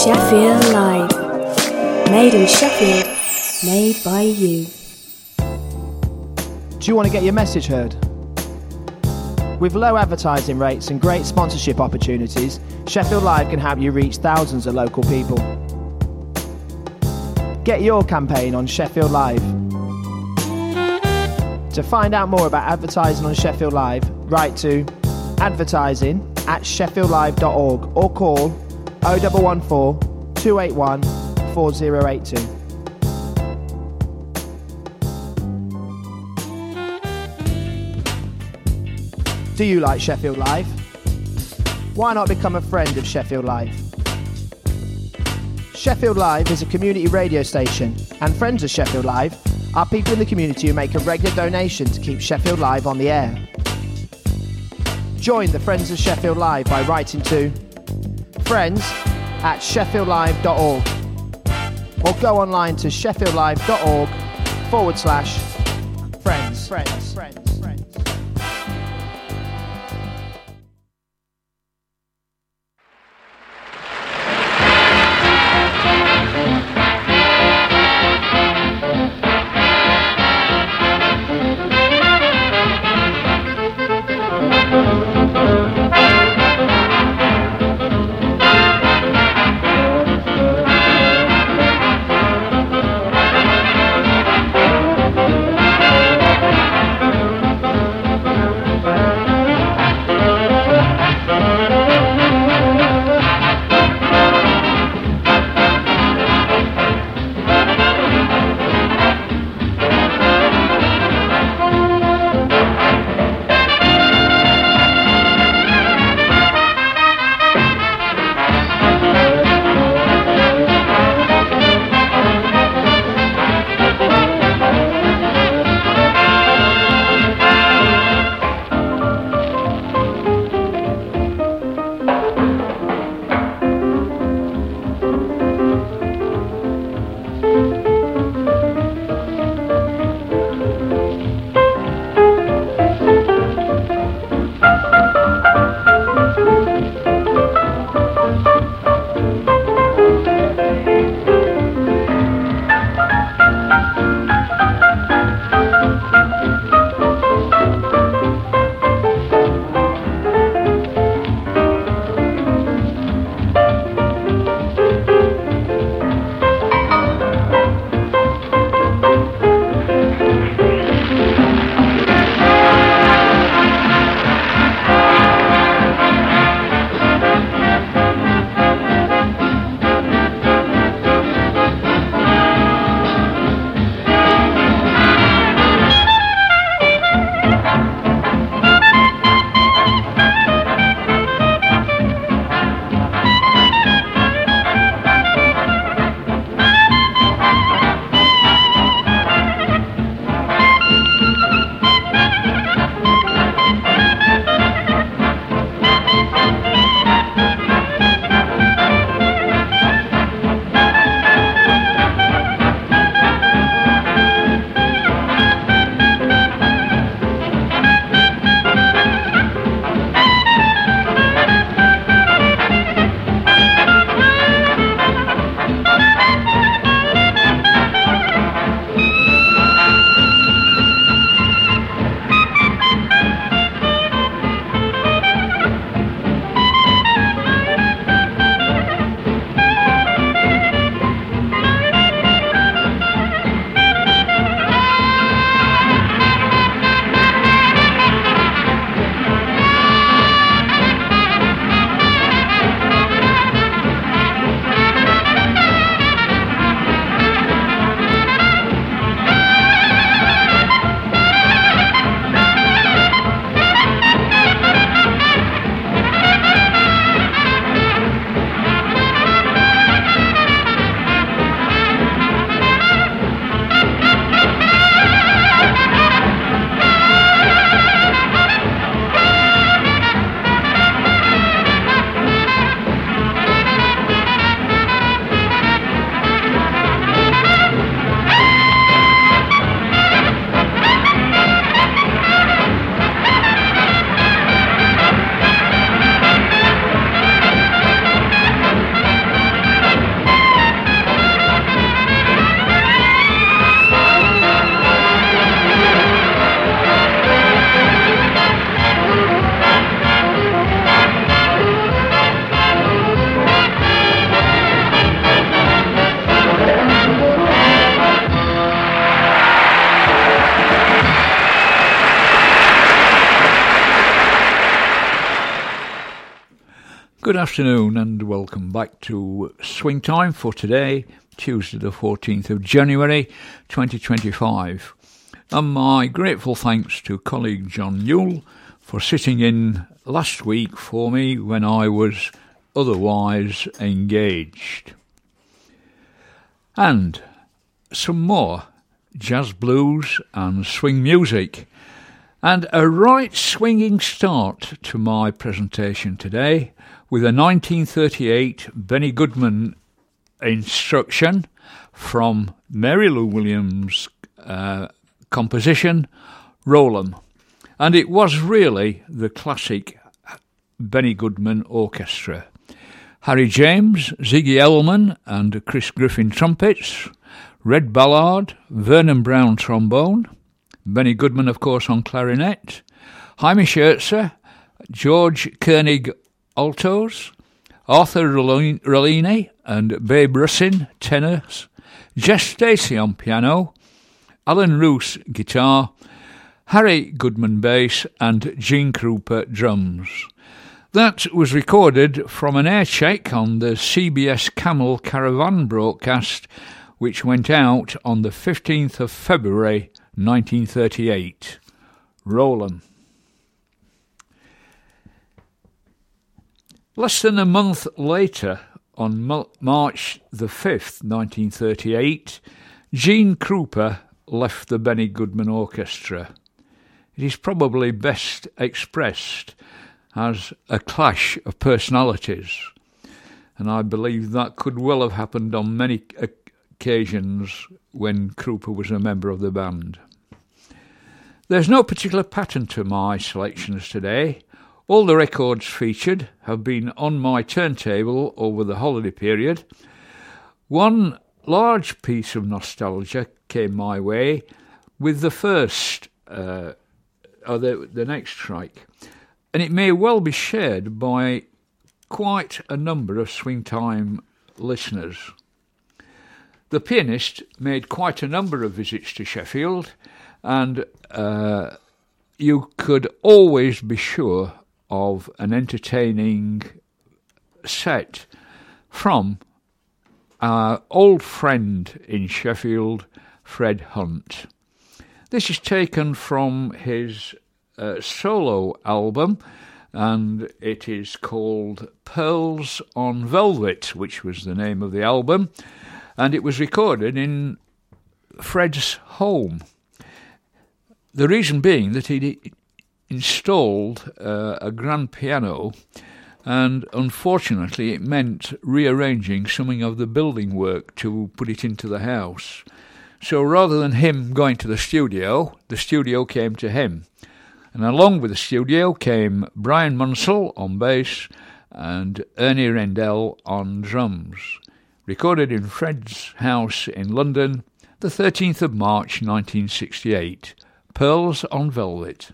Sheffield Live. Made in Sheffield, made by you. Do you want to get your message heard? With low advertising rates and great sponsorship opportunities, Sheffield Live can help you reach thousands of local people. Get your campaign on Sheffield Live. To find out more about advertising on Sheffield Live, write to advertising@sheffieldlive.org or call 0114 281 4082. Do you like Sheffield Live? Why not become a friend of Sheffield Live? Sheffield Live is a community radio station, and friends of Sheffield Live are people in the community who make a regular donation to keep Sheffield Live on the air. Join the Friends of Sheffield Live by writing to friends@sheffieldlive.org or go online to sheffieldlive.org/friends. Good afternoon and welcome back to Swing Time for today, Tuesday the 14th of January 2025. And my grateful thanks to colleague John Newell for sitting in last week for me when I was otherwise engaged. And some more jazz blues and swing music. And a right swinging start to my presentation today with a 1938 Benny Goodman instruction from Mary Lou Williams' composition, Roll 'Em. And it was really the classic Benny Goodman Orchestra. Harry James, Ziggy Elman and Chris Griffin trumpets, Red Ballard, Vernon Brown trombone, Benny Goodman, of course, on clarinet, Jaime Schertzer, George Koenig altos, Arthur Rollini and Babe Russin tenors, Jeff Stacey on piano, Alan Roos guitar, Harry Goodman bass and Gene Krupa drums. That was recorded from an air check on the CBS Camel Caravan broadcast, which went out on the 15th of February 1938. Roll 'Em. Less than a month later, on March the 5th, 1938, Gene Krupa left the Benny Goodman Orchestra. It is probably best expressed as a clash of personalities, and I believe that could well have happened on many occasions when Krupa was a member of the band. There's no particular pattern to my selections today. All the records featured have been on my turntable over the holiday period. One large piece of nostalgia came my way with the first, the next track, and it may well be shared by quite a number of Swing Time listeners. The pianist made quite a number of visits to Sheffield, and you could always be sure of an entertaining set from our old friend in Sheffield, Fred Hunt. This is taken from his solo album, and it is called Pearls on Velvet, which was the name of the album, and it was recorded in Fred's home. The reason being that he installed a grand piano, and unfortunately it meant rearranging some of the building work to put it into the house. So rather than him going to the studio came to him. And along with the studio came Brian Munsell on bass and Ernie Rendell on drums. Recorded in Fred's house in London, the 13th of March 1968. Pearls on Velvet.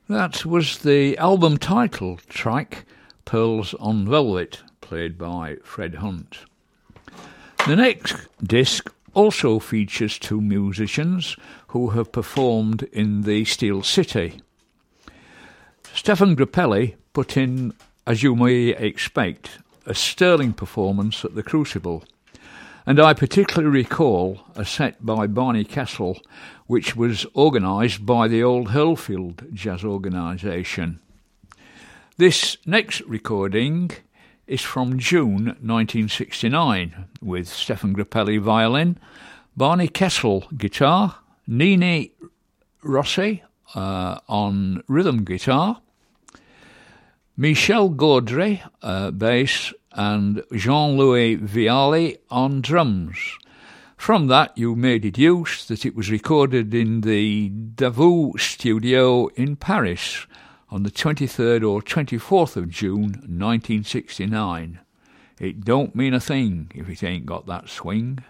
That was the album title track, Pearls on Velvet, played by Fred Hunt. The next disc also features two musicians who have performed in the Steel City. Stefan Grappelli put in, as you may expect, a sterling performance at the Crucible, and I particularly recall a set by Barney Kessel, which was organised by the Old Hurlfield Jazz Organisation. This next recording is from June 1969, with Stefan Grappelli violin, Barney Kessel guitar, Nini Rossi on rhythm guitar, Michel Gaudry bass, and Jean-Louis Vialli on drums. From that you may deduce that it was recorded in the Davout studio in Paris on the 23rd or 24th of June 1969. It don't mean a thing if it ain't got that swing.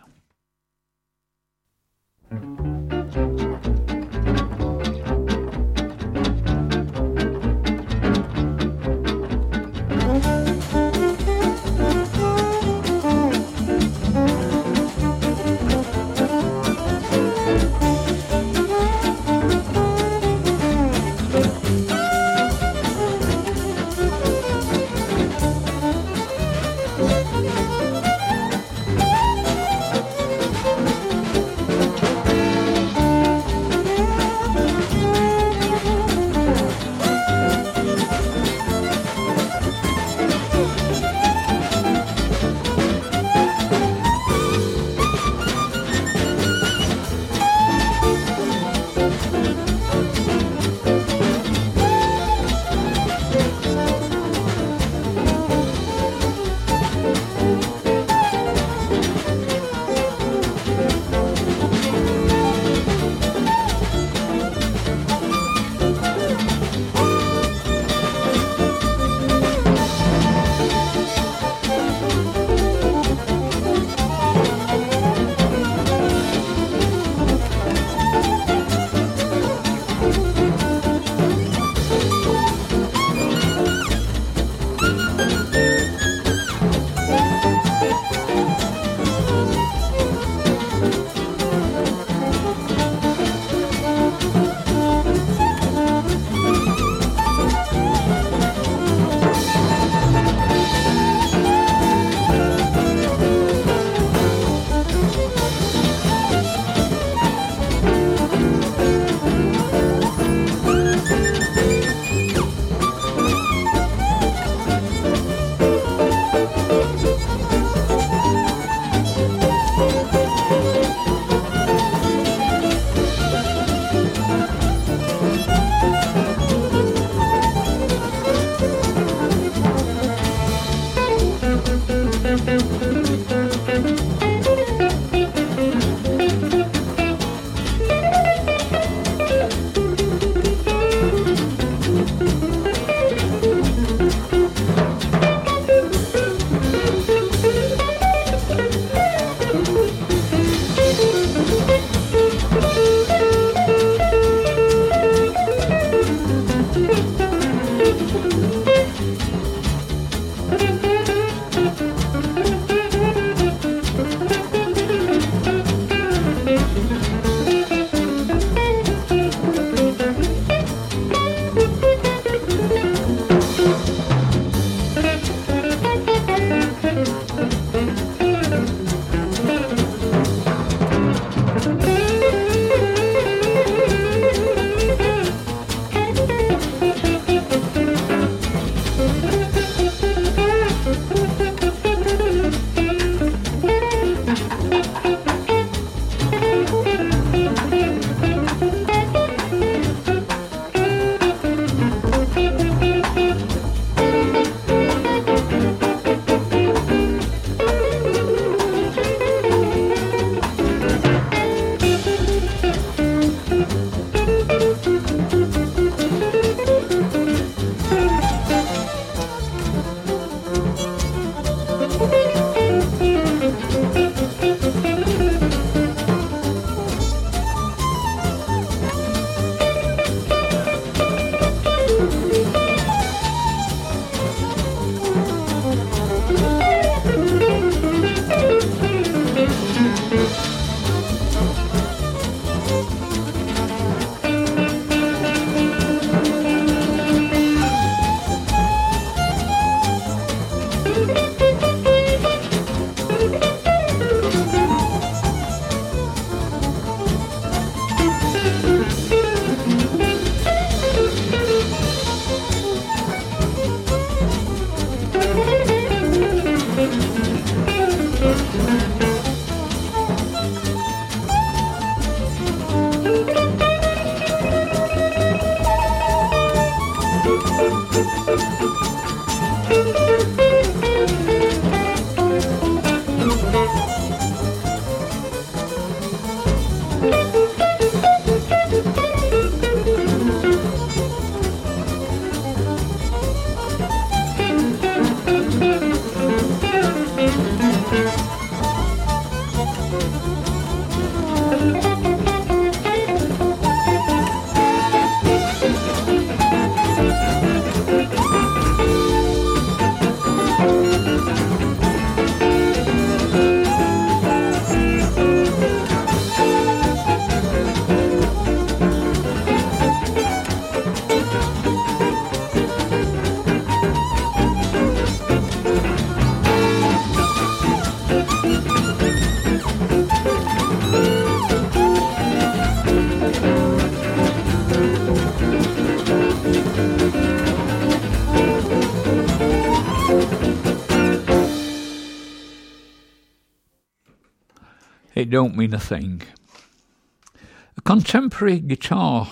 it don't mean a thing. A contemporary guitar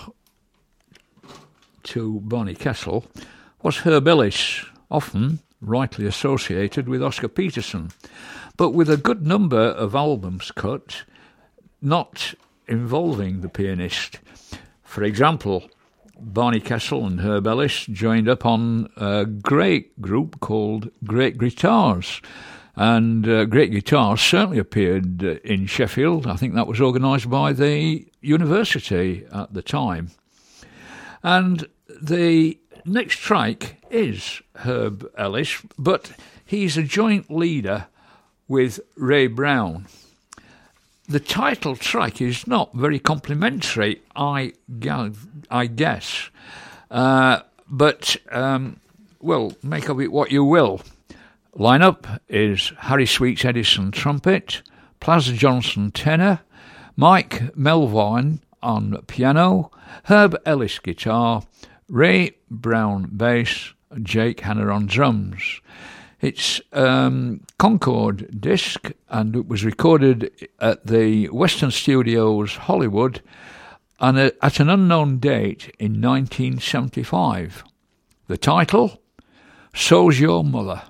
to Barney Kessel was Herb Ellis, often rightly associated with Oscar Peterson, but with a good number of albums cut not involving the pianist. For example, Barney Kessel and Herb Ellis joined up on a great group called Great Guitars, and Great Guitars certainly appeared in Sheffield. I think that was organised by the university at the time. And the next track is Herb Ellis, but he's a joint leader with Ray Brown. The title track is not very complimentary, I guess. But make of it what you will. Line-up is Harry Sweets Edison trumpet, Plaz Johnson tenor, Mike Melvoin on piano, Herb Ellis guitar, Ray Brown bass, and Jake Hanna on drums. It's Concord disc, and it was recorded at the Western Studios, Hollywood, and at an unknown date in 1975. The title, So's Your Mother.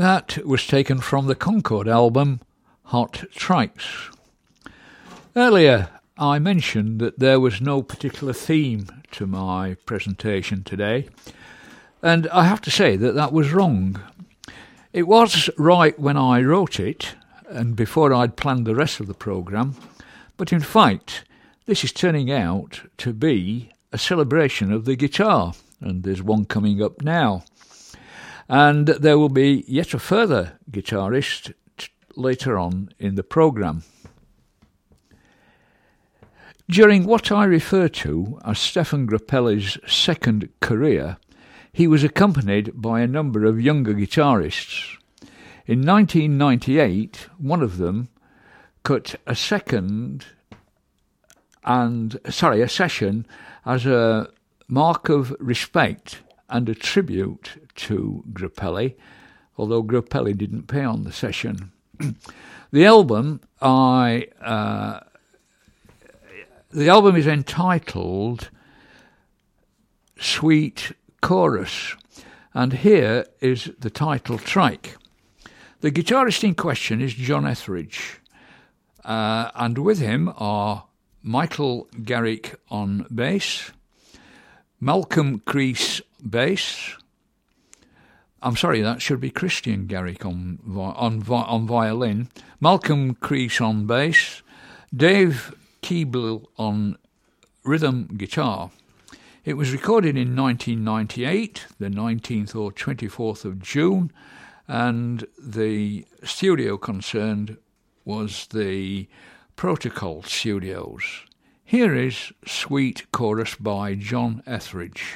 That was taken from the Concord album, Hot Trikes. Earlier, I mentioned that there was no particular theme to my presentation today, and I have to say that that was wrong. It was right when I wrote it, and before I'd planned the rest of the programme, but in fact, this is turning out to be a celebration of the guitar, and there's one coming up now. And there will be yet a further guitarist later on in the programme. During what I refer to as Stefan Grappelli's second career, he was accompanied by a number of younger guitarists. In 1998, one of them cut a session as a mark of respect and a tribute to Grappelli, although Grappelli didn't pay on the session. The album is entitled Sweet Chorus, and here is the title track. The guitarist in question is John Etheridge, and with him are Michael Garrick on bass, Malcolm Creese bass. I'm sorry, that should be Christian Garrick on violin, Malcolm Creese on bass, Dave Keeble on rhythm guitar. It was recorded in 1998, the 19th or 24th of June, and the studio concerned was the Protocol Studios. Here is Sweet Chorus by John Etheridge.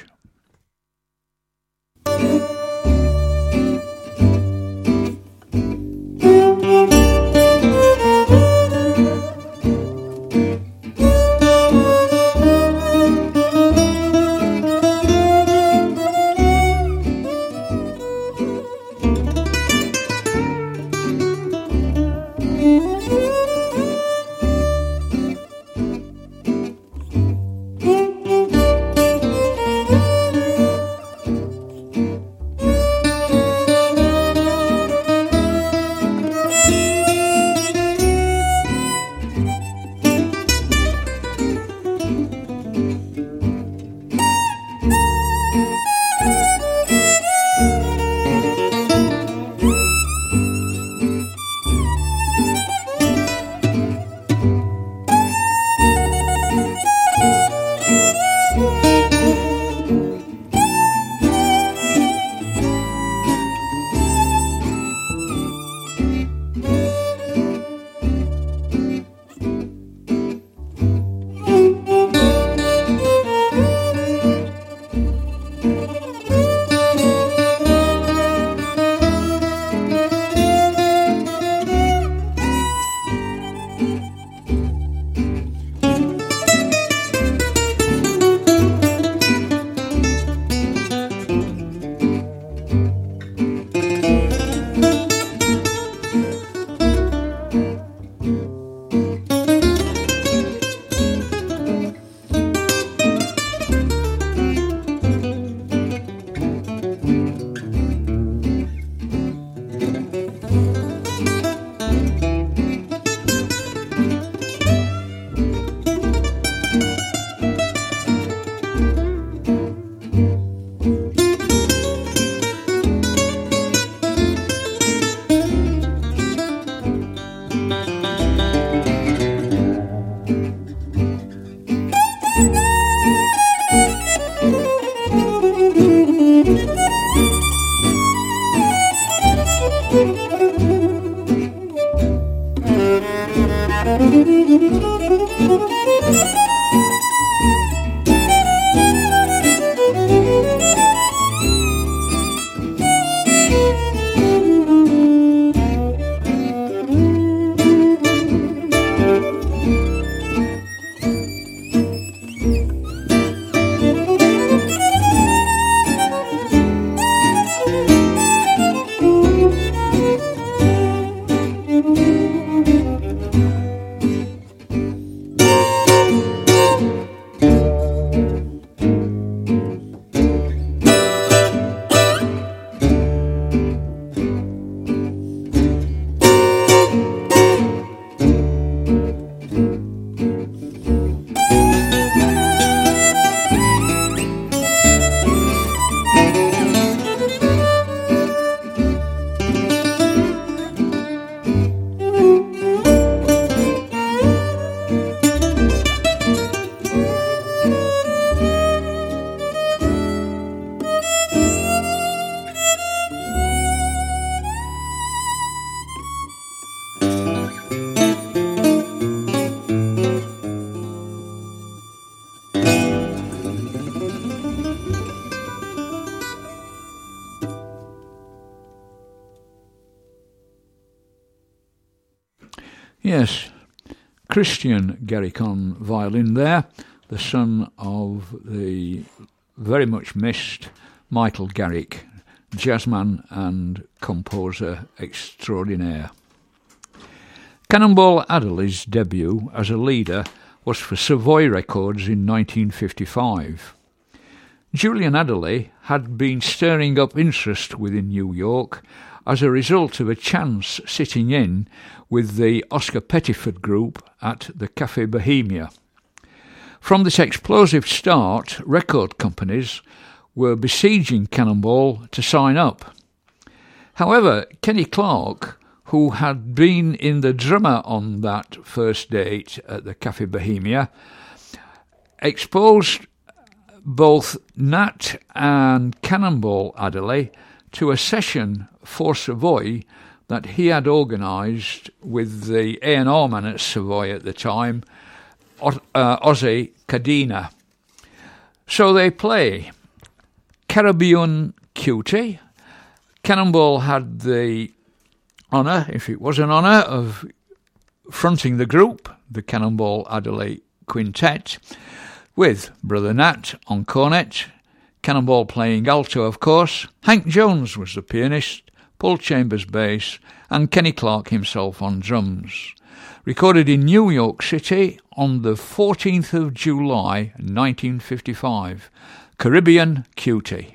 Yes, Christian Garrick on violin there, the son of the very much missed Michael Garrick, jazzman and composer extraordinaire. Cannonball Adderley's debut as a leader was for Savoy Records in 1955. Julian Adderley had been stirring up interest within New York as a result of a chance sitting in with the Oscar Pettiford Group at the Café Bohemia. From this explosive start, record companies were besieging Cannonball to sign up. However, Kenny Clarke, who had been in the drummer on that first date at the Café Bohemia, exposed both Nat and Cannonball Adderley to a session for Savoy that he had organised with the A&R man at Savoy at the time, Ozzy Cadena. So they play Caribbean Cutie. Cannonball had the honour, if it was an honour, of fronting the group, the Cannonball Adderley Quintet, with Brother Nat on cornet, Cannonball playing alto, of course, Hank Jones was the pianist, Paul Chambers bass, and Kenny Clarke himself on drums. Recorded in New York City on the 14th of July 1955, Caribbean Cutie.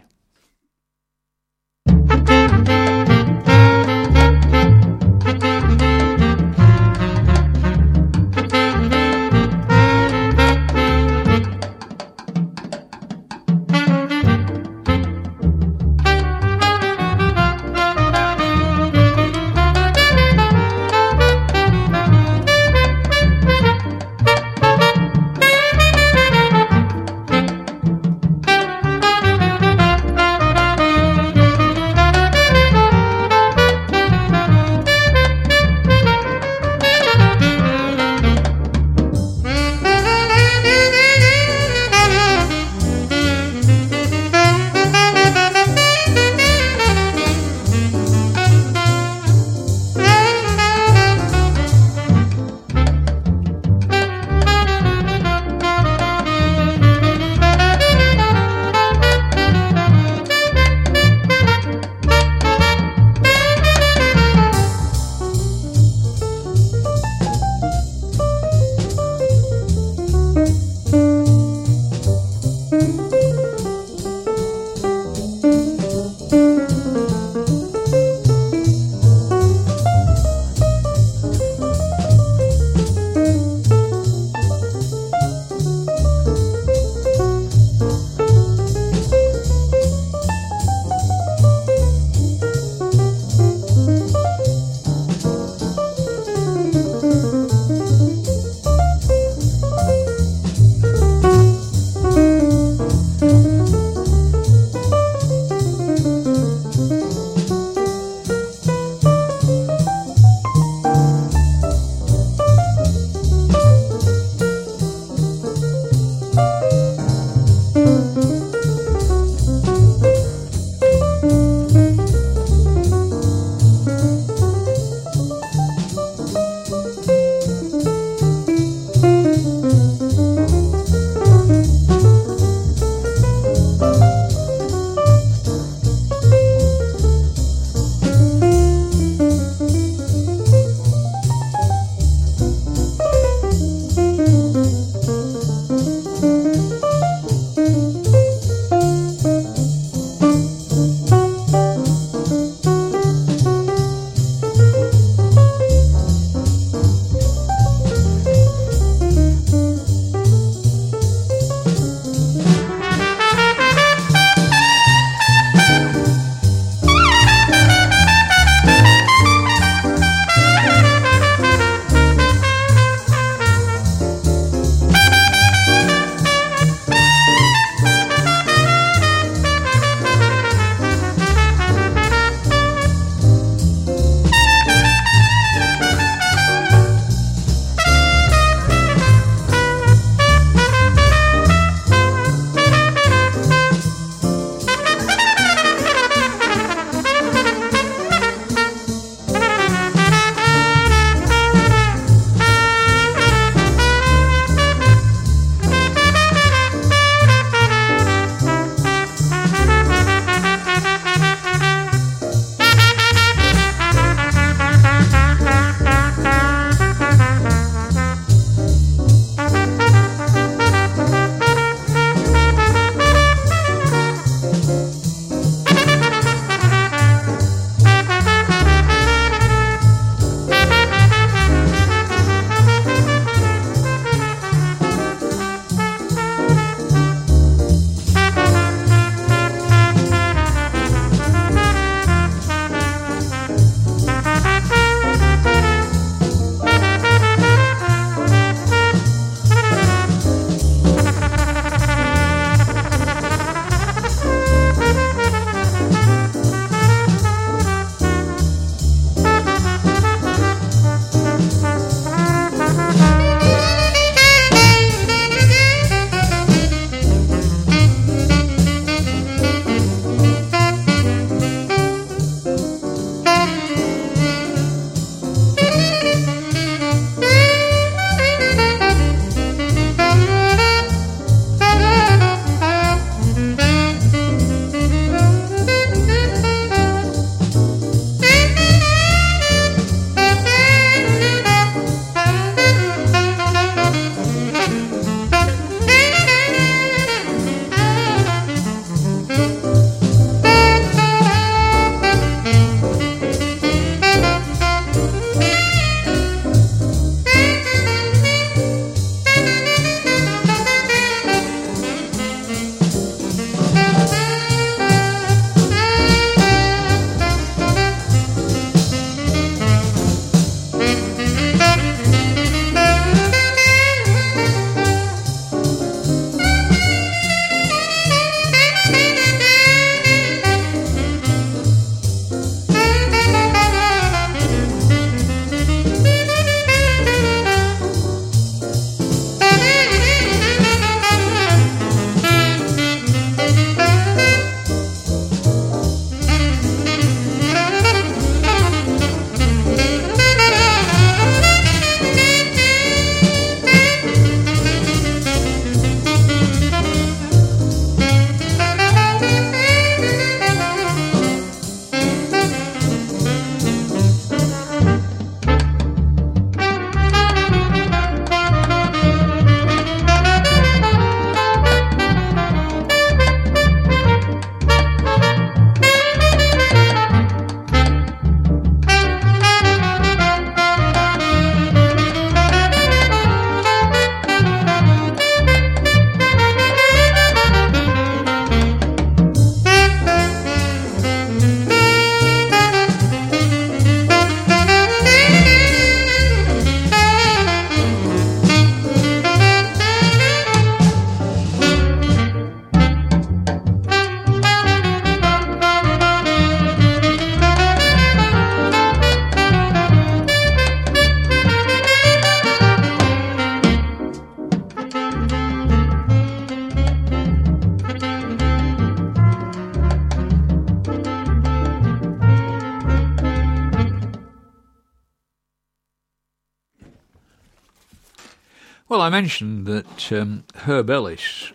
Well, I mentioned that Herb Ellis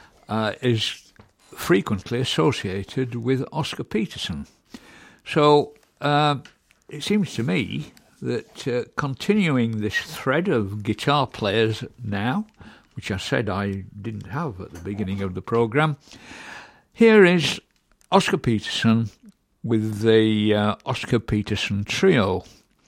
is frequently associated with Oscar Peterson. So it seems to me that continuing this thread of guitar players now, which I said I didn't have at the beginning of the programme, here is Oscar Peterson with the Oscar Peterson Trio.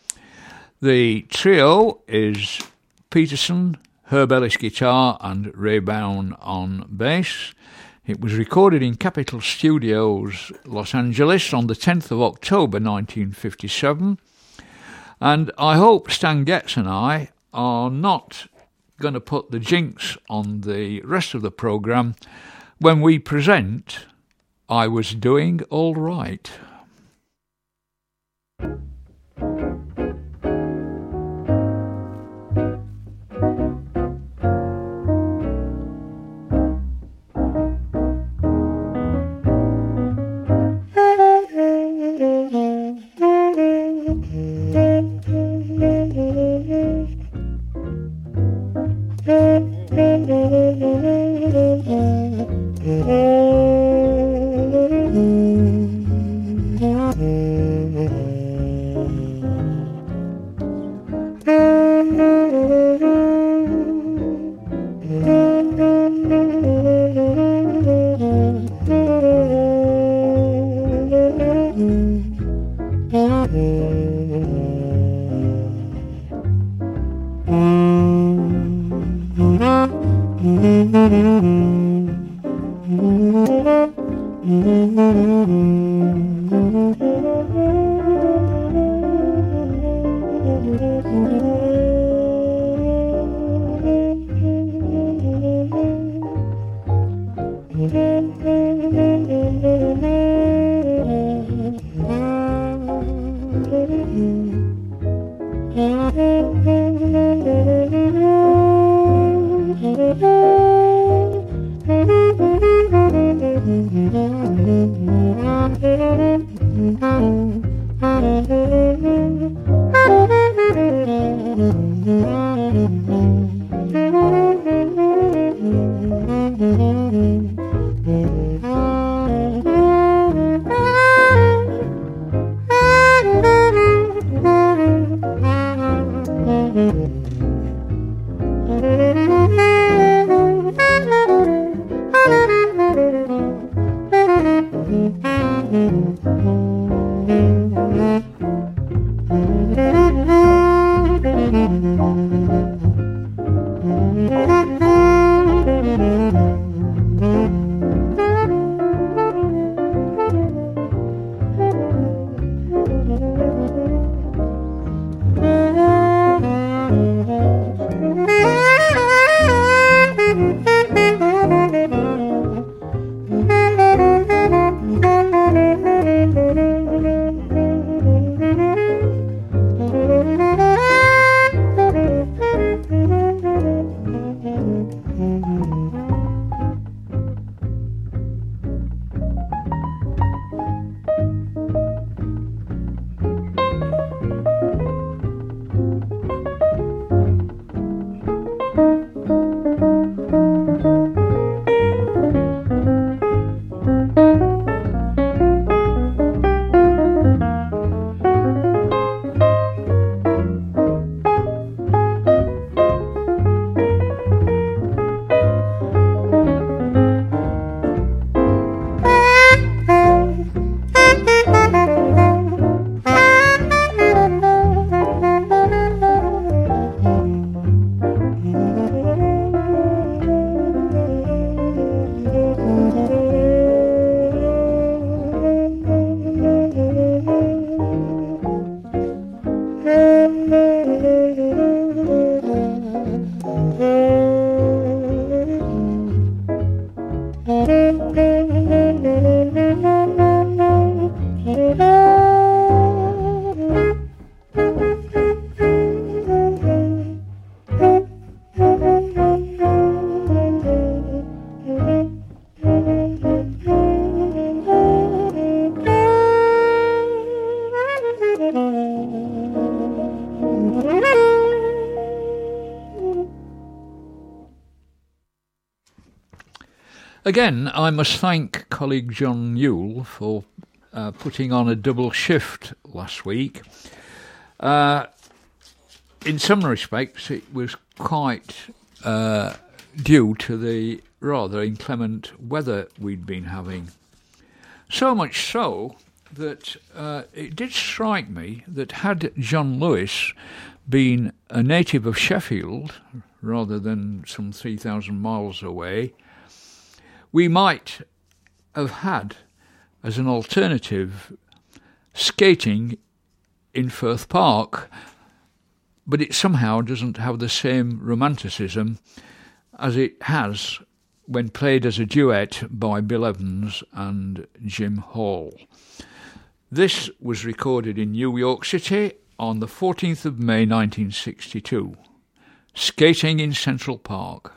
The trio is Peterson, Herb Ellis guitar and Ray Brown on bass. It was recorded in Capitol Studios, Los Angeles on the 10th of October 1957. And I hope Stan Getz and I are not going to put the jinx on the rest of the programme when we present I Was Doing All Right. Mm-hmm. Again, I must thank colleague John Newell for putting on a double shift last week. In some respects, it was quite due to the rather inclement weather we'd been having. So much so that it did strike me that had John Lewis been a native of Sheffield, rather than some 3,000 miles away, we might have had, as an alternative, skating in Firth Park, but it somehow doesn't have the same romanticism as it has when played as a duet by Bill Evans and Jim Hall. This was recorded in New York City on the 14th of May 1962, skating in Central Park.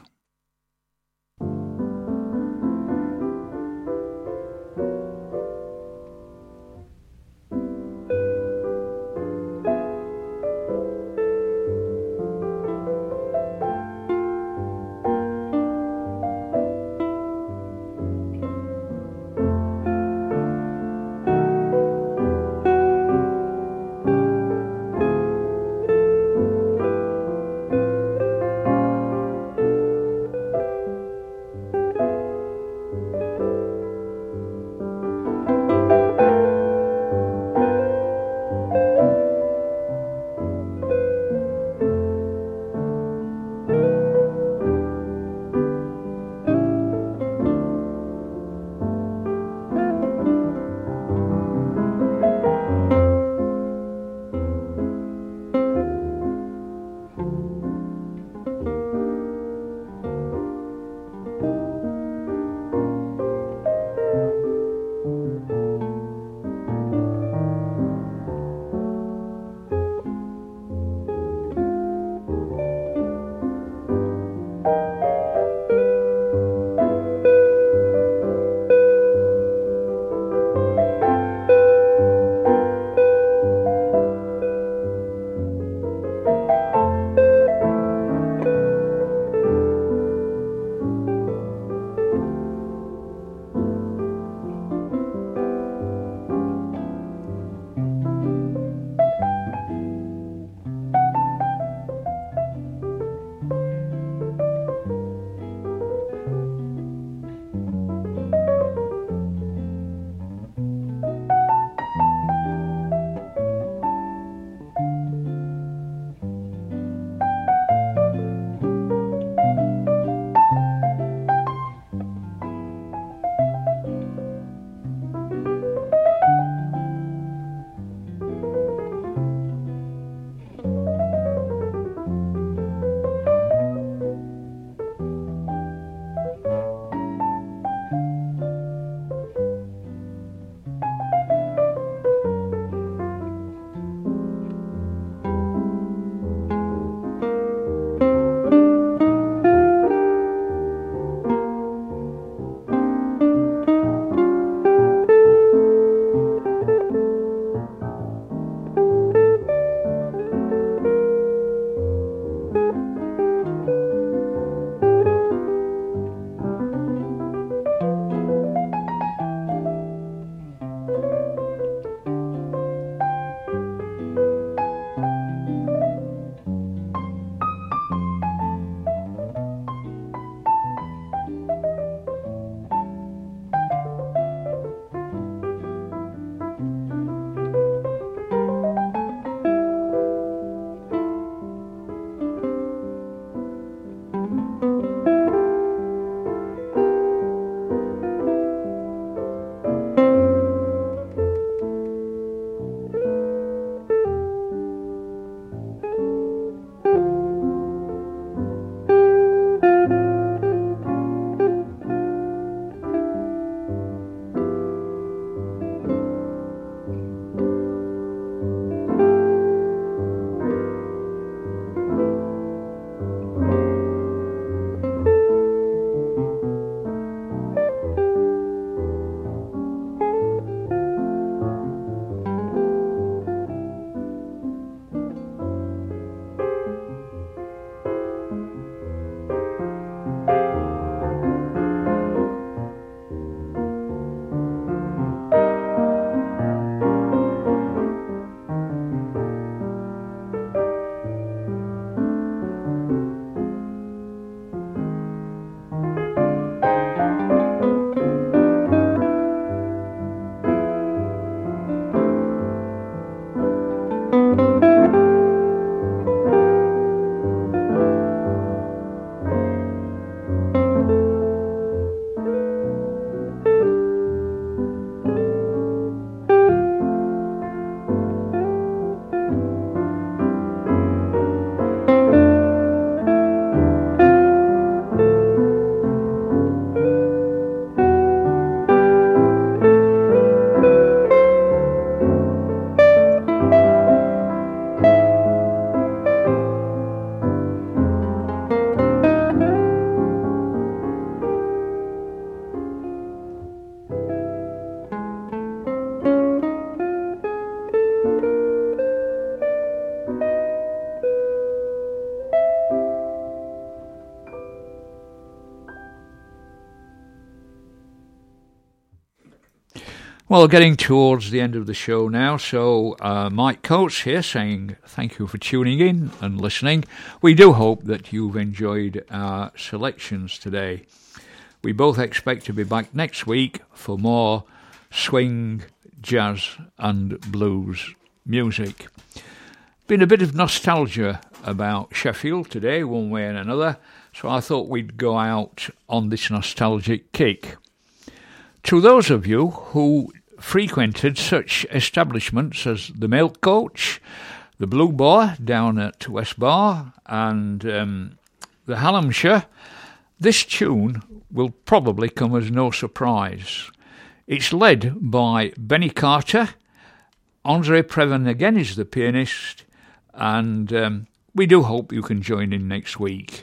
Well, getting towards the end of the show now, so Mike Coates here saying thank you for tuning in and listening. We do hope that you've enjoyed our selections today. We both expect to be back next week for more swing, jazz and blues music. Been a bit of nostalgia about Sheffield today, one way and another, so I thought we'd go out on this nostalgic kick. To those of you who frequented such establishments as the Milk Coach, the Blue Boar down at West Bar, and the Hallamshire, this tune will probably come as no surprise. It's led by Benny Carter. Andre Previn again is the pianist, and we do hope you can join in next week.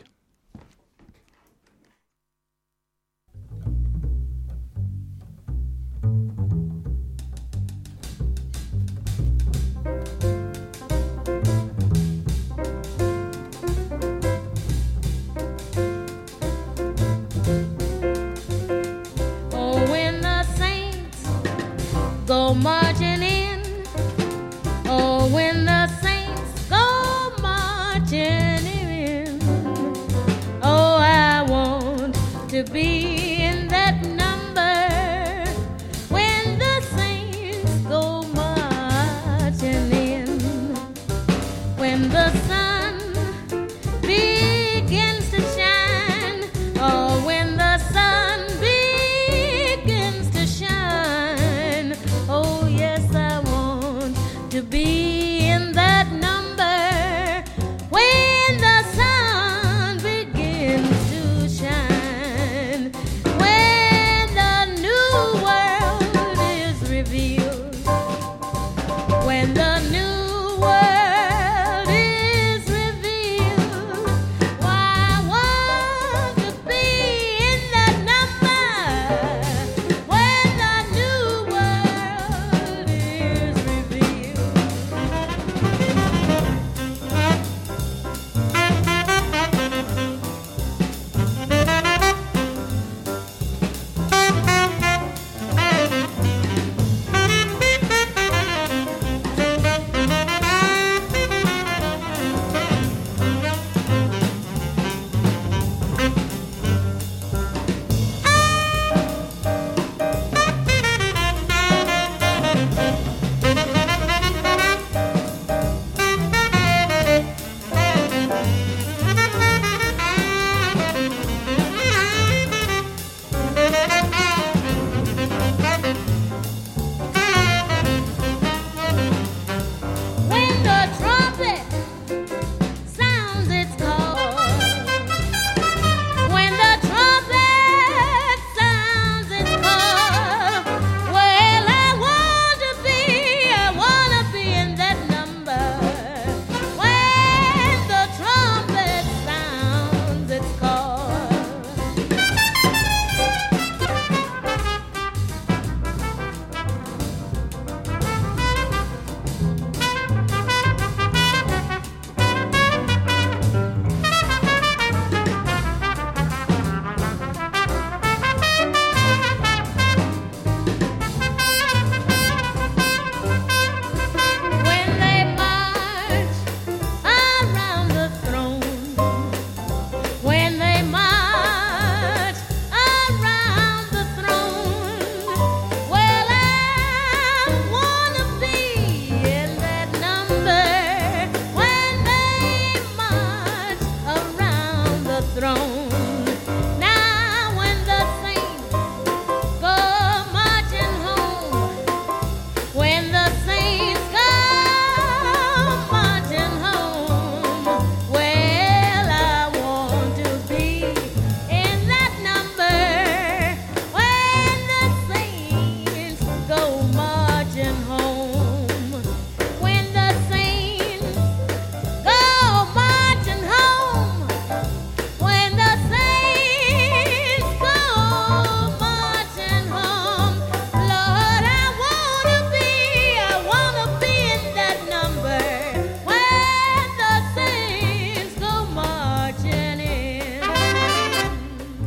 Go marching in, oh, when the saints go marching in, oh, I want to be